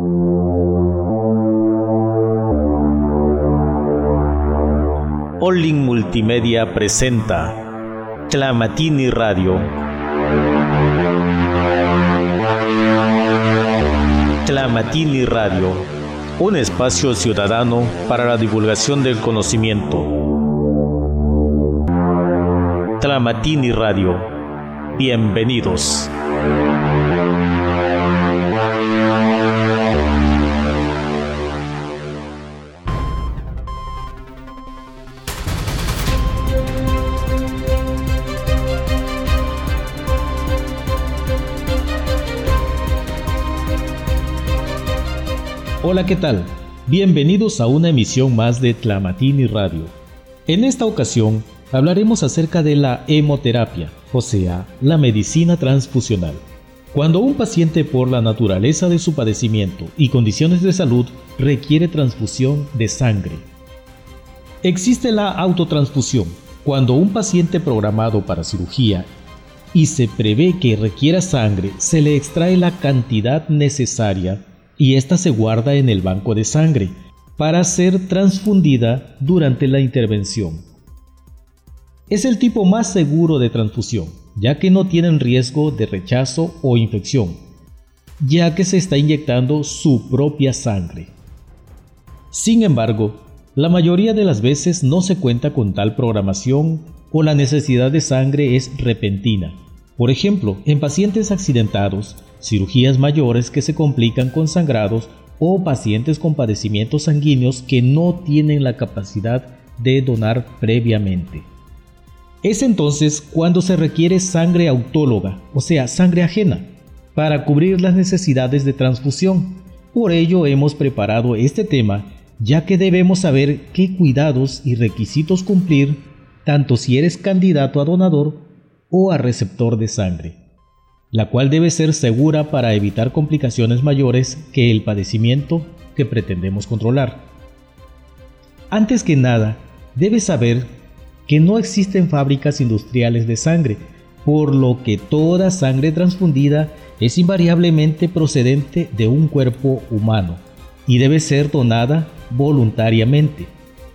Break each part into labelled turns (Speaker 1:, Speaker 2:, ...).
Speaker 1: Olin Multimedia presenta Tlamatini Radio. Tlamatini Radio, un espacio ciudadano para la divulgación del conocimiento. Tlamatini Radio, bienvenidos.
Speaker 2: Hola, ¿qué tal? Bienvenidos a una emisión más de Tlamatini Radio. En esta ocasión hablaremos acerca de la hemoterapia, o sea, la medicina transfusional. Cuando un paciente, por la naturaleza de su padecimiento y condiciones de salud, requiere transfusión de sangre. Existe la autotransfusión, cuando un paciente programado para cirugía y se prevé que requiera sangre, se le extrae la cantidad necesaria y ésta se guarda en el banco de sangre para ser transfundida durante la intervención. Es el tipo más seguro de transfusión, ya que no tienen riesgo de rechazo o infección, ya que se está inyectando su propia sangre. Sin embargo, la mayoría de las veces no se cuenta con tal programación o la necesidad de sangre es repentina. Por ejemplo, en pacientes accidentados, cirugías mayores que se complican con sangrados o pacientes con padecimientos sanguíneos que no tienen la capacidad de donar previamente. Es entonces cuando se requiere sangre autóloga, o sea, sangre ajena, para cubrir las necesidades de transfusión. Por ello hemos preparado este tema, ya que debemos saber qué cuidados y requisitos cumplir, tanto si eres candidato a donador o a receptor de sangre, la cual debe ser segura para evitar complicaciones mayores que el padecimiento que pretendemos controlar. Antes que nada, debes saber que no existen fábricas industriales de sangre, por lo que toda sangre transfundida es invariablemente procedente de un cuerpo humano y debe ser donada voluntariamente.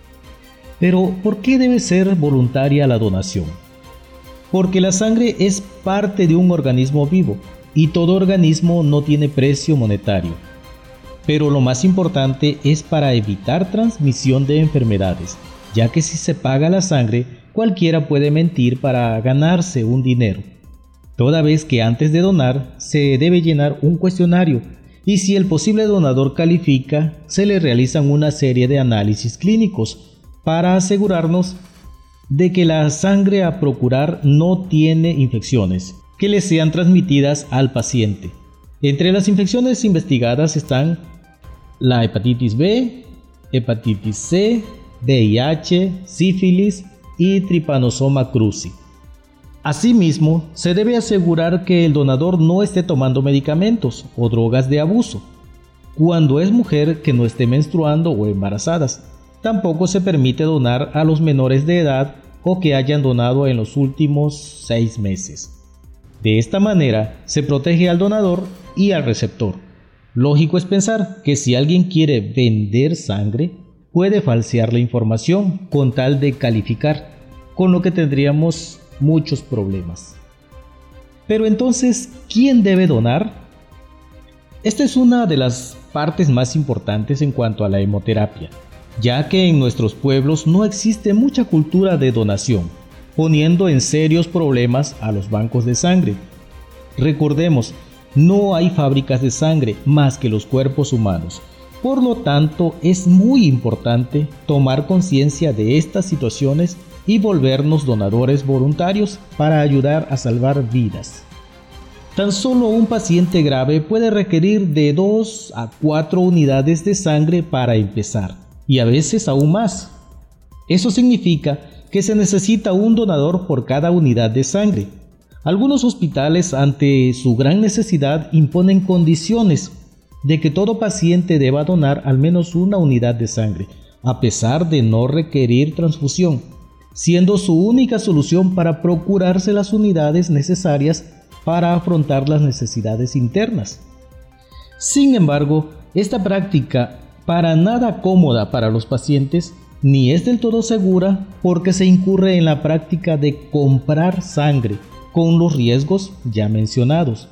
Speaker 2: Pero, ¿por qué debe ser voluntaria la donación? Porque la sangre es parte de un organismo vivo y todo organismo no tiene precio monetario. Pero lo más importante es para evitar transmisión de enfermedades, ya que si se paga la sangre, cualquiera puede mentir para ganarse un dinero. Toda vez que antes de donar se debe llenar un cuestionario y si el posible donador califica, se le realizan una serie de análisis clínicos para asegurarnos de que la sangre a procurar no tiene infecciones que le sean transmitidas al paciente. Entre las infecciones investigadas están la hepatitis B, hepatitis C, VIH, sífilis y Trypanosoma cruzi. Asimismo, se debe asegurar que el donador no esté tomando medicamentos o drogas de abuso. Cuando es mujer, que no esté menstruando o embarazadas. Tampoco se permite donar a los menores de edad o que hayan donado en los últimos 6 meses. De esta manera se protege al donador y al receptor. Lógico es pensar que si alguien quiere vender sangre, puede falsear la información con tal de calificar, con lo que tendríamos muchos problemas. Pero entonces, ¿quién debe donar? Esta es una de las partes más importantes en cuanto a la hemoterapia, ya que en nuestros pueblos no existe mucha cultura de donación, poniendo en serios problemas a los bancos de sangre. Recordemos, no hay fábricas de sangre más que los cuerpos humanos. Por lo tanto, es muy importante tomar conciencia de estas situaciones y volvernos donadores voluntarios para ayudar a salvar vidas. Tan solo un paciente grave puede requerir de 2 a 4 unidades de sangre para empezar, y a veces aún más. Eso significa que se necesita un donador por cada unidad de sangre. Algunos hospitales, ante su gran necesidad, imponen condiciones de que todo paciente deba donar al menos una unidad de sangre, a pesar de no requerir transfusión, siendo su única solución para procurarse las unidades necesarias para afrontar las necesidades internas. Sin embargo, Esta práctica, para nada cómoda para los pacientes, ni es del todo segura porque se incurre en la práctica de comprar sangre, con los riesgos ya mencionados.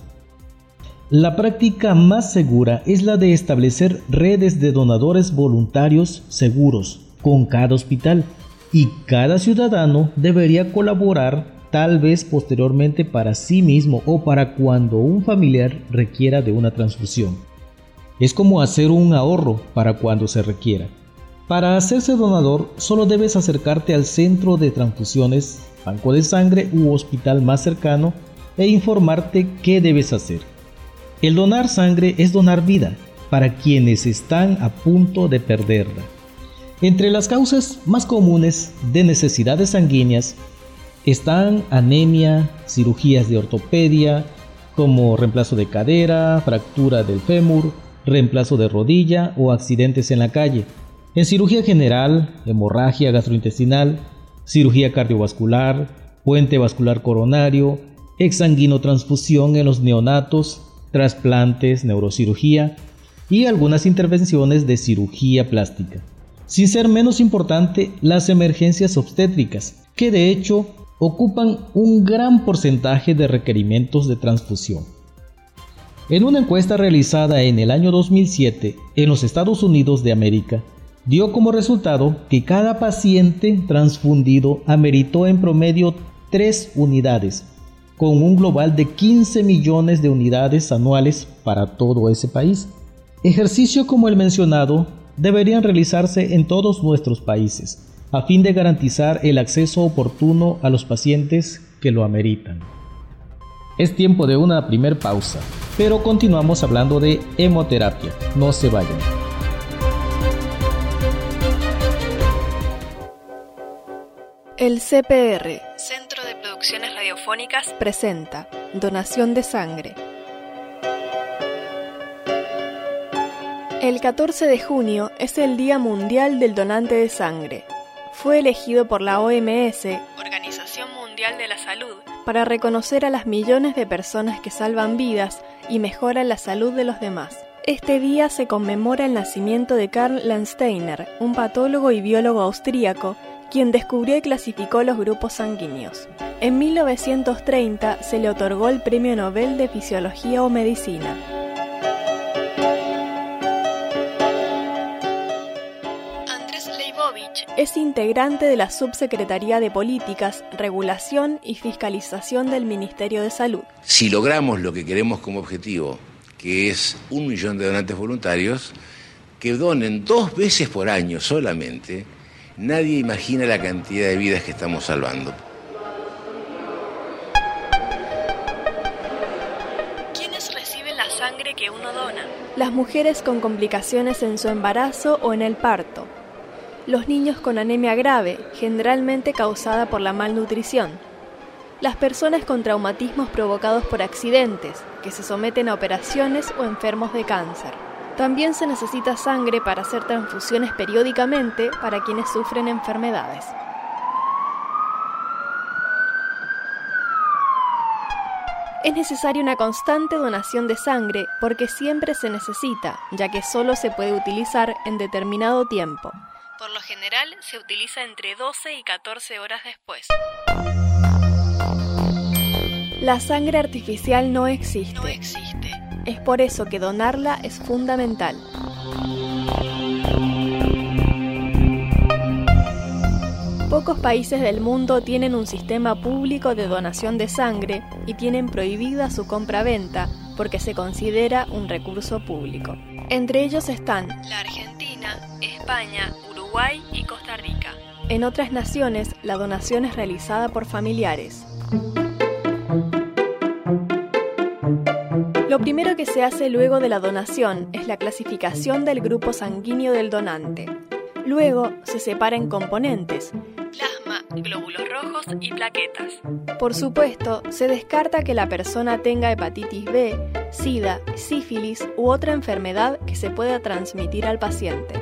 Speaker 2: La práctica más segura es la de establecer redes de donadores voluntarios seguros con cada hospital, y cada ciudadano debería colaborar, tal vez posteriormente para sí mismo o para cuando un familiar requiera de una transfusión. Es como hacer un ahorro para cuando se requiera. Para hacerse donador, solo debes acercarte al centro de transfusiones, banco de sangre u hospital más cercano e informarte qué debes hacer. El donar sangre es donar vida para quienes están a punto de perderla. Entre las causas más comunes de necesidades sanguíneas están anemia, cirugías de ortopedia, como reemplazo de cadera, fractura del fémur, reemplazo de rodilla o accidentes en la calle. En cirugía general, hemorragia gastrointestinal, cirugía cardiovascular, puente vascular coronario, exsanguinotransfusión en los neonatos, trasplantes, neurocirugía y algunas intervenciones de cirugía plástica. Sin ser menos importante, las emergencias obstétricas, que de hecho ocupan un gran porcentaje de requerimientos de transfusión. En una encuesta realizada en el año 2007 en los Estados Unidos de América, dio como resultado que cada paciente transfundido ameritó en promedio 3 unidades, con un global de 15 millones de unidades anuales para todo ese país. Ejercicio como el mencionado deberían realizarse en todos nuestros países, a fin de garantizar el acceso oportuno a los pacientes que lo ameritan. Es tiempo de una primer pausa, pero continuamos hablando de hemoterapia. No se vayan.
Speaker 3: El CPR, Centro de Producciones Radiofónicas, presenta Donación de Sangre. El 14 de junio es el Día Mundial del Donante de Sangre. Fue elegido por la OMS, Organización Mundial de la Salud, para reconocer a las millones de personas que salvan vidas y mejoran la salud de los demás. Este día se conmemora el nacimiento de Karl Landsteiner, un patólogo y biólogo austríaco, quien descubrió y clasificó los grupos sanguíneos. En 1930 se le otorgó el Premio Nobel de Fisiología o Medicina. Andrés Leibovich es integrante de la Subsecretaría de Políticas, Regulación y Fiscalización del Ministerio de Salud.
Speaker 4: Si logramos lo que queremos como objetivo, que es 1 millón de donantes voluntarios, que donen 2 veces por año solamente, nadie imagina la cantidad de vidas que estamos salvando.
Speaker 3: ¿Quiénes reciben la sangre que uno dona? Las mujeres con complicaciones en su embarazo o en el parto. Los niños con anemia grave, generalmente causada por la malnutrición. Las personas con traumatismos provocados por accidentes, que se someten a operaciones o enfermos de cáncer. También se necesita sangre para hacer transfusiones periódicamente para quienes sufren enfermedades. Es necesaria una constante donación de sangre porque siempre se necesita, ya que solo se puede utilizar en determinado tiempo. Por lo general se utiliza entre 12 y 14 horas después. La sangre artificial no existe. Es por eso que donarla es fundamental. Pocos países del mundo tienen un sistema público de donación de sangre y tienen prohibida su compra-venta porque se considera un recurso público. Entre ellos están la Argentina, España, Uruguay y Costa Rica. En otras naciones, la donación es realizada por familiares. Lo primero que se hace luego de la donación es la clasificación del grupo sanguíneo del donante. Luego se separa en componentes: plasma, glóbulos rojos y plaquetas. Por supuesto, se descarta que la persona tenga hepatitis B, SIDA, sífilis u otra enfermedad que se pueda transmitir al paciente.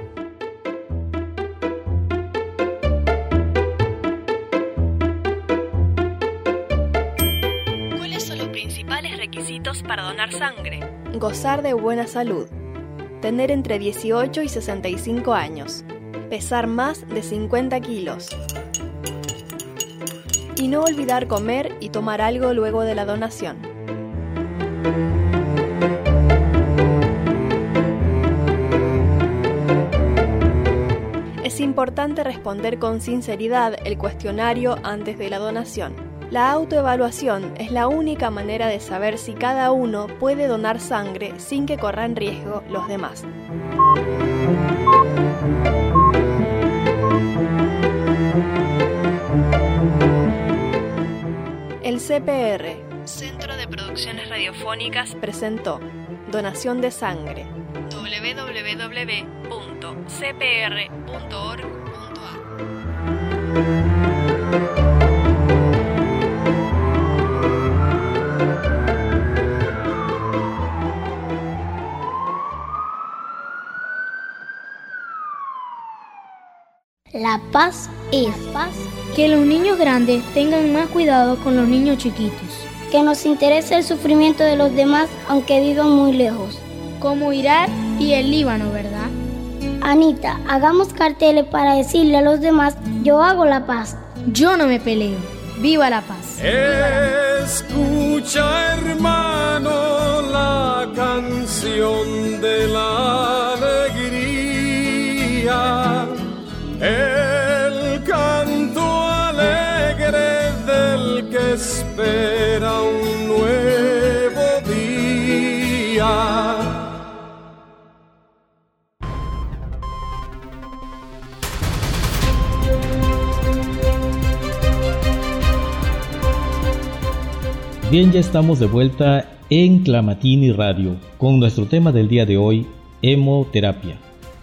Speaker 3: ¿Cuáles son los principales requisitos para donar sangre? Gozar de buena salud. tener entre 18 y 65 años, pesar más de 50 kilos. Y no olvidar comer y tomar algo luego de la donación. Es importante responder con sinceridad el cuestionario antes de la donación. La autoevaluación es la única manera de saber si cada uno puede donar sangre sin que corran riesgo los demás. El CPR, Centro de Producciones Radiofónicas, presentó Donación de Sangre. www.cpr.org.ar
Speaker 5: La paz es que los niños grandes tengan más cuidado con los niños chiquitos.
Speaker 6: Que nos interese el sufrimiento de los demás aunque vivan muy lejos.
Speaker 5: Como Irak y el Líbano, ¿verdad?
Speaker 6: Anita, hagamos carteles para decirle a los demás, yo hago la paz.
Speaker 5: Yo no me peleo. ¡Viva la paz!
Speaker 7: Escucha, hermano, la canción de la alegría. El canto alegre del que espera un nuevo día.
Speaker 2: Bien, ya estamos de vuelta en Clamatini Radio con nuestro tema del día de hoy, hemoterapia.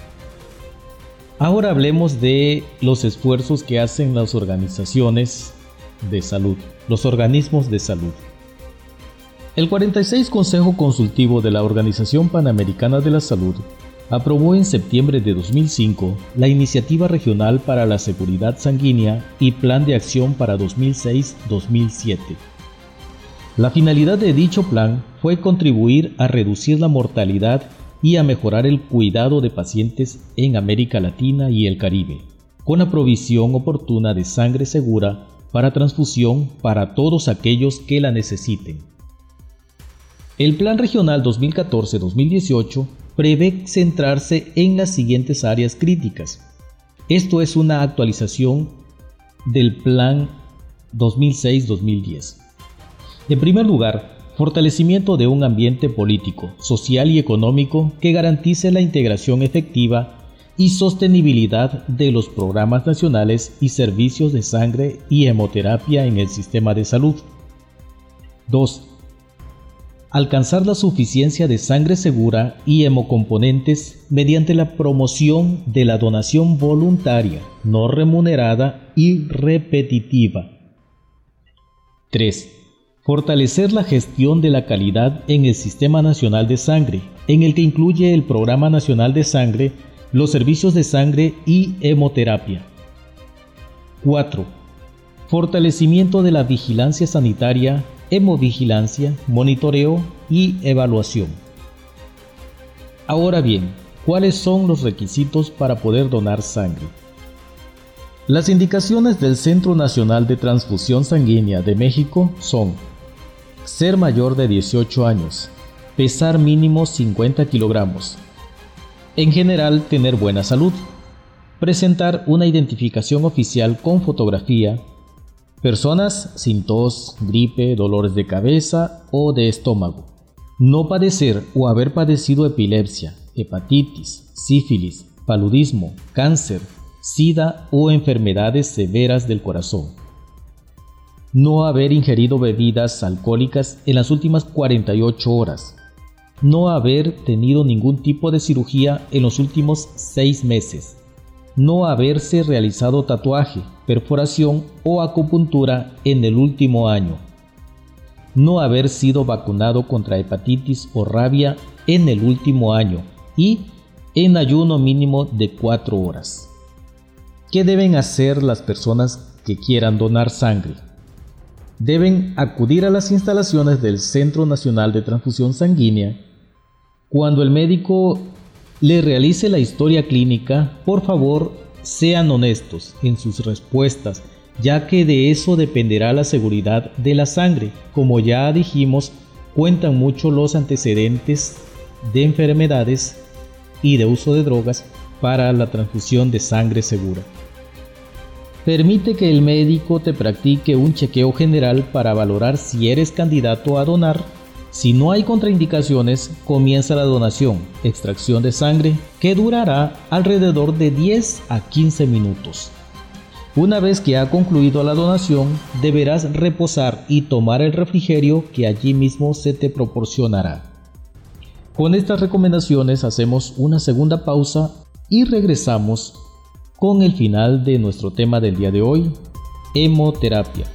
Speaker 2: Ahora hablemos de los esfuerzos que hacen las organizaciones de salud, los organismos de salud. El 46 Consejo Consultivo de la Organización Panamericana de la Salud aprobó en septiembre de 2005 la Iniciativa Regional para la Seguridad Sanguínea y Plan de Acción para 2006-2007. La finalidad de dicho plan fue contribuir a reducir la mortalidad y a mejorar el cuidado de pacientes en América Latina y el Caribe, con la provisión oportuna de sangre segura para transfusión para todos aquellos que la necesiten. El Plan Regional 2014-2018 prevé centrarse en las siguientes áreas críticas. Esto es una actualización del Plan 2006-2010. En primer lugar, fortalecimiento de un ambiente político, social y económico que garantice la integración efectiva y sostenibilidad de los programas nacionales y servicios de sangre y hemoterapia en el sistema de salud. 2. Alcanzar la suficiencia de sangre segura y hemocomponentes mediante la promoción de la donación voluntaria, no remunerada y repetitiva. 3. Fortalecer la gestión de la calidad en el Sistema Nacional de Sangre, en el que incluye el Programa Nacional de Sangre, los servicios de sangre y hemoterapia. 4. Fortalecimiento de la vigilancia sanitaria, hemovigilancia, monitoreo y evaluación. Ahora bien, ¿cuáles son los requisitos para poder donar sangre? Las indicaciones del Centro Nacional de Transfusión Sanguínea de México son: ser mayor de 18 años, pesar mínimo 50 kilogramos, en general tener buena salud, presentar una identificación oficial con fotografía, personas sin tos, gripe, dolores de cabeza o de estómago, no padecer o haber padecido epilepsia, hepatitis, sífilis, paludismo, cáncer, SIDA o enfermedades severas del corazón. No haber ingerido bebidas alcohólicas en las últimas 48 horas. No haber tenido ningún tipo de cirugía en los últimos 6 meses. No haberse realizado tatuaje, perforación o acupuntura en el último año. No haber sido vacunado contra hepatitis o rabia en el último año y en ayuno mínimo de 4 horas. ¿Qué deben hacer las personas que quieran donar sangre? Deben acudir a las instalaciones del Centro Nacional de Transfusión Sanguínea cuando el médico le realice la historia clínica, por favor, sean honestos en sus respuestas, ya que de eso dependerá la seguridad de la sangre. Como ya dijimos, cuentan mucho los antecedentes de enfermedades y de uso de drogas para la transfusión de sangre segura. Permite que el médico te practique un chequeo general para valorar si eres candidato a donar. Si no hay contraindicaciones, comienza la donación, extracción de sangre, que durará alrededor de 10 a 15 minutos. Una vez que ha concluido la donación, deberás reposar y tomar el refrigerio que allí mismo se te proporcionará. Con estas recomendaciones hacemos una segunda pausa y regresamos con el final de nuestro tema del día de hoy, hemoterapia.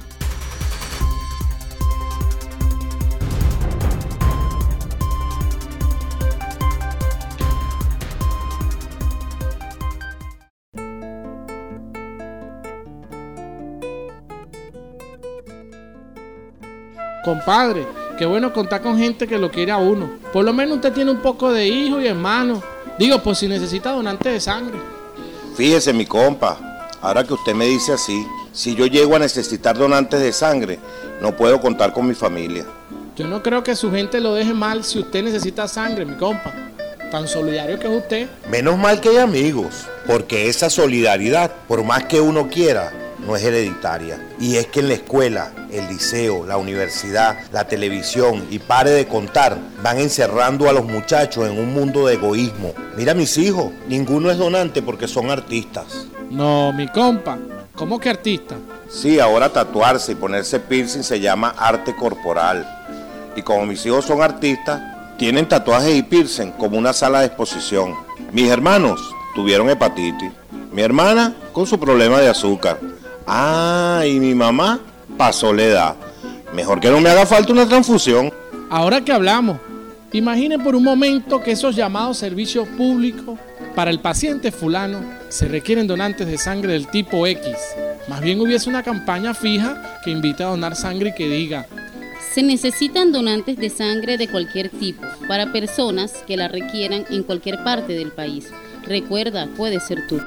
Speaker 8: Compadre, qué bueno contar con gente que lo quiere a uno. Por lo menos usted tiene un poco de hijo y hermano. Digo, pues si necesita donante de sangre.
Speaker 9: Fíjese, mi compa, ahora que usted me dice así, si yo llego a necesitar donantes de sangre, no puedo contar con mi familia.
Speaker 8: Yo no creo que su gente lo deje mal si usted necesita sangre, mi compa. Tan solidario que es usted.
Speaker 9: Menos mal que hay amigos, porque esa solidaridad, por más que uno quiera, no es hereditaria. Y es que en la escuela, el liceo, la universidad, la televisión y pare de contar, van encerrando a los muchachos en un mundo de egoísmo. Mira a mis hijos, ninguno es donante porque son artistas.
Speaker 8: No, mi compa, ¿cómo que artista?
Speaker 9: Sí, ahora tatuarse y ponerse piercing se llama arte corporal. Y como mis hijos son artistas, tienen tatuajes y piercing como una sala de exposición. Mis hermanos tuvieron hepatitis. Mi hermana con su problema de azúcar. Ah, y mi mamá pasó la edad. Mejor que no me haga falta una transfusión.
Speaker 8: Ahora que hablamos, imaginen por un momento que esos llamados servicios públicos para el paciente fulano se requieren donantes de sangre del tipo X. Más bien hubiese una campaña fija que invite a donar sangre y que diga:
Speaker 10: se necesitan donantes de sangre de cualquier tipo para personas que la requieran en cualquier parte del país. Recuerda, puede ser tú.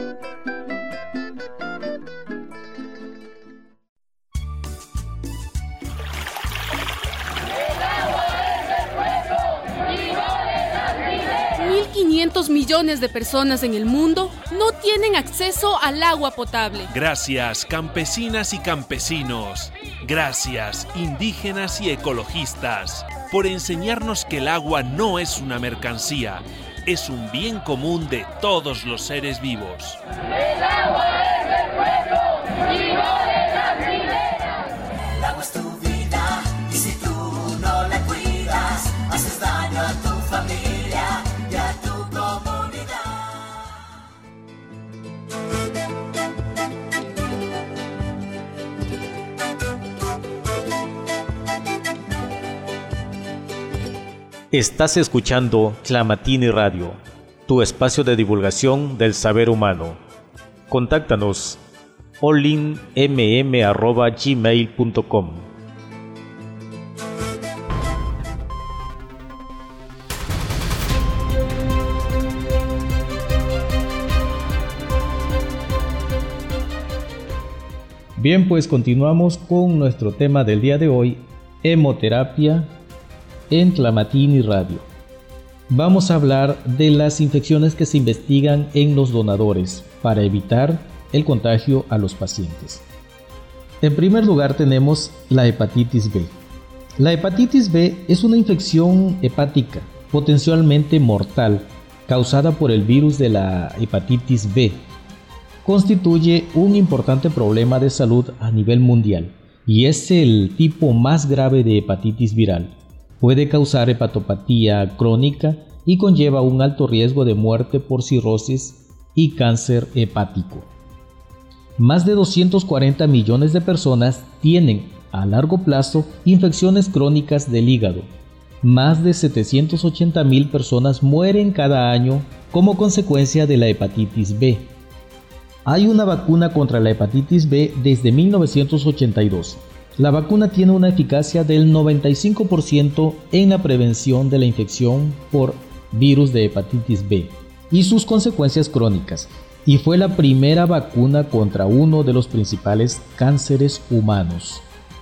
Speaker 11: Millones de personas en el mundo no tienen acceso al agua potable.
Speaker 12: Gracias, campesinas y campesinos. Gracias, indígenas y ecologistas, por enseñarnos que el agua no es una mercancía, es un bien común de todos los seres vivos.
Speaker 13: El agua es del pueblo y no de las mineras. El agua es tu vida y si tú no la cuidas, haces daño a tu familia y a tu comunidad.
Speaker 1: Estás escuchando Tlamatini Radio, tu espacio de divulgación del saber humano. Contáctanos olinmm@gmail.com.
Speaker 2: Bien, pues continuamos con nuestro tema del día de hoy, hemoterapia en Tlamatini Radio. Vamos a hablar de las infecciones que se investigan en los donadores para evitar el contagio a los pacientes. En primer lugar tenemos la hepatitis B. La hepatitis B es una infección hepática potencialmente mortal causada por el virus de la hepatitis B. Constituye un importante problema de salud a nivel mundial y es el tipo más grave de hepatitis viral. Puede causar hepatopatía crónica y conlleva un alto riesgo de muerte por cirrosis y cáncer hepático. Más de 240 millones de personas tienen a largo plazo infecciones crónicas del hígado. Más de 780,000 personas mueren cada año como consecuencia de la hepatitis B. Hay una vacuna contra la hepatitis B desde 1982. La vacuna tiene una eficacia del 95% en la prevención de la infección por virus de hepatitis B, y sus consecuencias crónicas, y fue la primera vacuna contra uno de los principales cánceres humanos.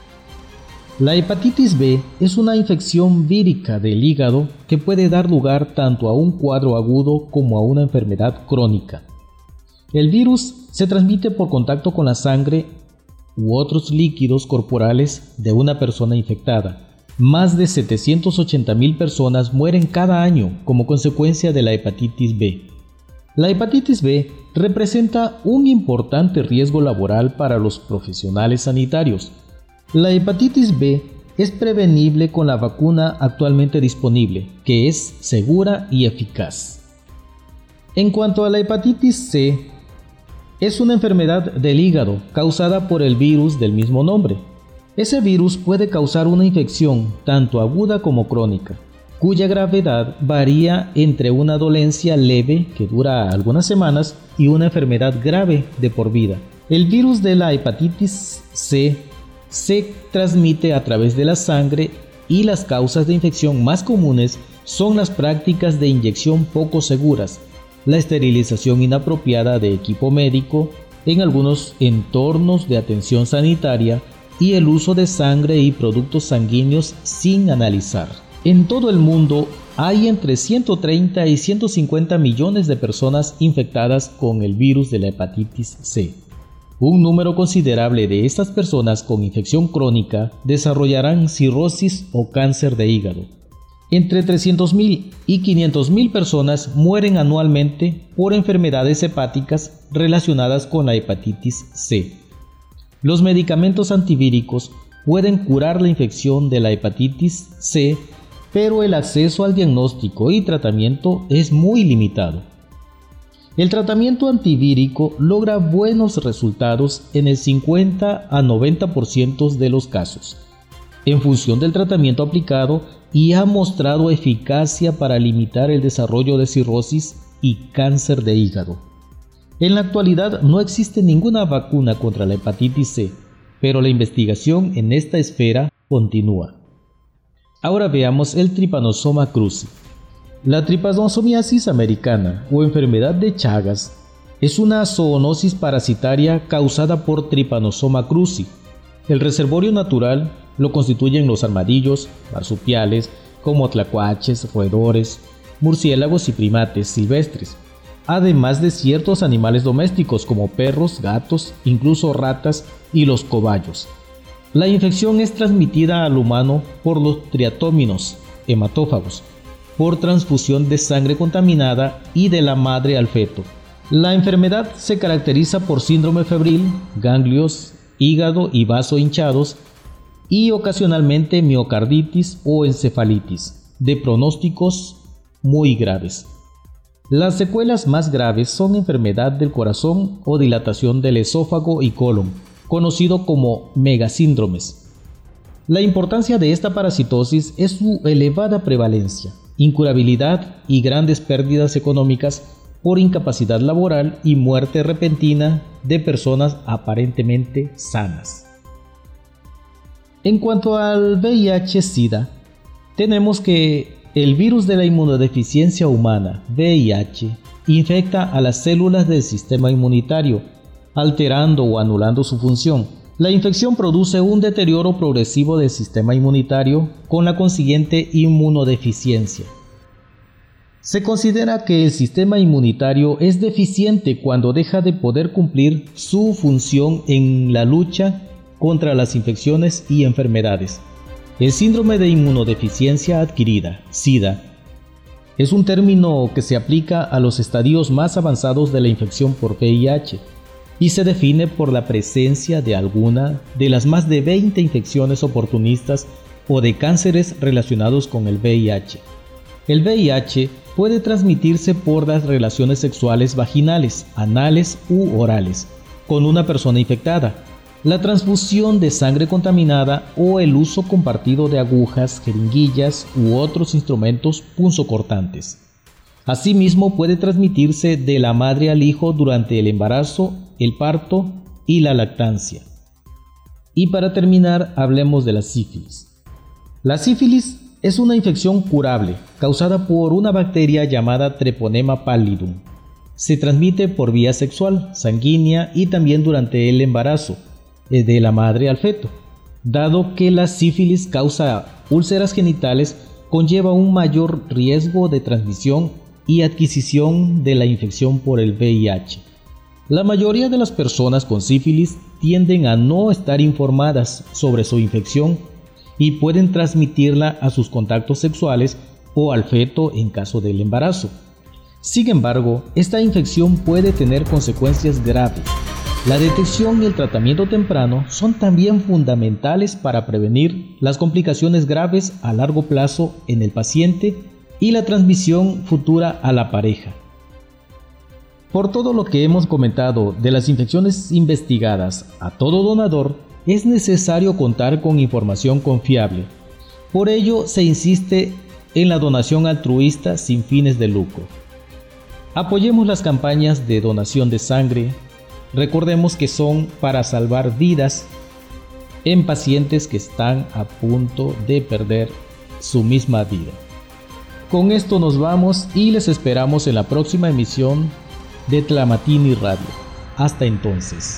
Speaker 2: La hepatitis B es una infección vírica del hígado que puede dar lugar tanto a un cuadro agudo como a una enfermedad crónica. El virus se transmite por contacto con la sangre u otros líquidos corporales de una persona infectada. Más de 780,000 personas mueren cada año como consecuencia de la hepatitis B. La hepatitis B representa un importante riesgo laboral para los profesionales sanitarios. La hepatitis B es prevenible con la vacuna actualmente disponible, que es segura y eficaz. En cuanto a la hepatitis C, es una enfermedad del hígado causada por el virus del mismo nombre. Ese virus puede causar una infección tanto aguda como crónica, cuya gravedad varía entre una dolencia leve que dura algunas semanas y una enfermedad grave de por vida. El virus de la hepatitis C se transmite a través de la sangre y las causas de infección más comunes son las prácticas de inyección poco seguras, la esterilización inapropiada de equipo médico en algunos entornos de atención sanitaria y el uso de sangre y productos sanguíneos sin analizar. En todo el mundo hay entre 130 y 150 millones de personas infectadas con el virus de la hepatitis C. Un número considerable de estas personas con infección crónica desarrollarán cirrosis o cáncer de hígado. Entre 300,000 y 500,000 personas mueren anualmente por enfermedades hepáticas relacionadas con la hepatitis C. Los medicamentos antivíricos pueden curar la infección de la hepatitis C, pero el acceso al diagnóstico y tratamiento es muy limitado. El tratamiento antivírico logra buenos resultados en el 50 a 90% de los casos, en función del tratamiento aplicado, y ha mostrado eficacia para limitar el desarrollo de cirrosis y cáncer de hígado. En la actualidad no existe ninguna vacuna contra la hepatitis C, pero la investigación en esta esfera continúa. Ahora veamos el Trypanosoma cruzi. La tripanosomiasis americana o enfermedad de Chagas es una zoonosis parasitaria causada por Trypanosoma cruzi. El reservorio natural lo constituyen los armadillos, marsupiales, como tlacuaches, roedores, murciélagos y primates silvestres, además de ciertos animales domésticos como perros, gatos, incluso ratas y los cobayos. La infección es transmitida al humano por los triatóminos hematófagos, por transfusión de sangre contaminada y de la madre al feto. La enfermedad se caracteriza por síndrome febril, ganglios, hígado y vaso hinchados y ocasionalmente miocarditis o encefalitis, de pronósticos muy graves. Las secuelas más graves son enfermedad del corazón o dilatación del esófago y colon, conocido como megasíndromes. La importancia de esta parasitosis es su elevada prevalencia, incurabilidad y grandes pérdidas económicas por incapacidad laboral y muerte repentina de personas aparentemente sanas. En cuanto al VIH-Sida, tenemos que el virus de la inmunodeficiencia humana, VIH, infecta a las células del sistema inmunitario, alterando o anulando su función. La infección produce un deterioro progresivo del sistema inmunitario con la consiguiente inmunodeficiencia. Se considera que el sistema inmunitario es deficiente cuando deja de poder cumplir su función en la lucha contra las infecciones y enfermedades. El síndrome de inmunodeficiencia adquirida, SIDA, es un término que se aplica a los estadios más avanzados de la infección por VIH y se define por la presencia de alguna de las más de 20 infecciones oportunistas o de cánceres relacionados con el VIH. El VIH puede transmitirse por las relaciones sexuales vaginales, anales u orales con una persona infectada, la transfusión de sangre contaminada o el uso compartido de agujas, jeringuillas u otros instrumentos punzocortantes. Asimismo, puede transmitirse de la madre al hijo durante el embarazo, el parto y la lactancia. Y para terminar, hablemos de la sífilis. La sífilis Es una infección curable causada por una bacteria llamada Treponema pallidum. Se transmite por vía sexual, sanguínea y también durante el embarazo de la madre al feto. Dado que la sífilis causa úlceras genitales, conlleva un mayor riesgo de transmisión y adquisición de la infección por el VIH. La mayoría de las personas con sífilis tienden a no estar informadas sobre su infección y pueden transmitirla a sus contactos sexuales o al feto en caso del embarazo. Sin embargo, esta infección puede tener consecuencias graves. La detección y el tratamiento temprano son también fundamentales para prevenir las complicaciones graves a largo plazo en el paciente y la transmisión futura a la pareja. Por todo lo que hemos comentado de las infecciones investigadas a todo donador, es necesario contar con información confiable. Por ello, se insiste en la donación altruista sin fines de lucro. Apoyemos las campañas de donación de sangre. Recordemos que son para salvar vidas en pacientes que están a punto de perder su misma vida. Con esto nos vamos y les esperamos en la próxima emisión de Tlamatini Radio. Hasta entonces.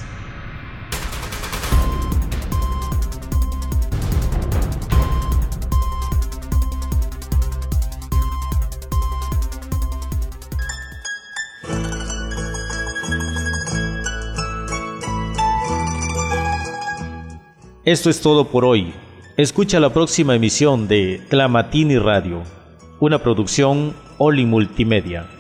Speaker 1: Esto es todo por hoy. Escucha la próxima emisión de Tlamatini Radio, una producción Oli Multimedia.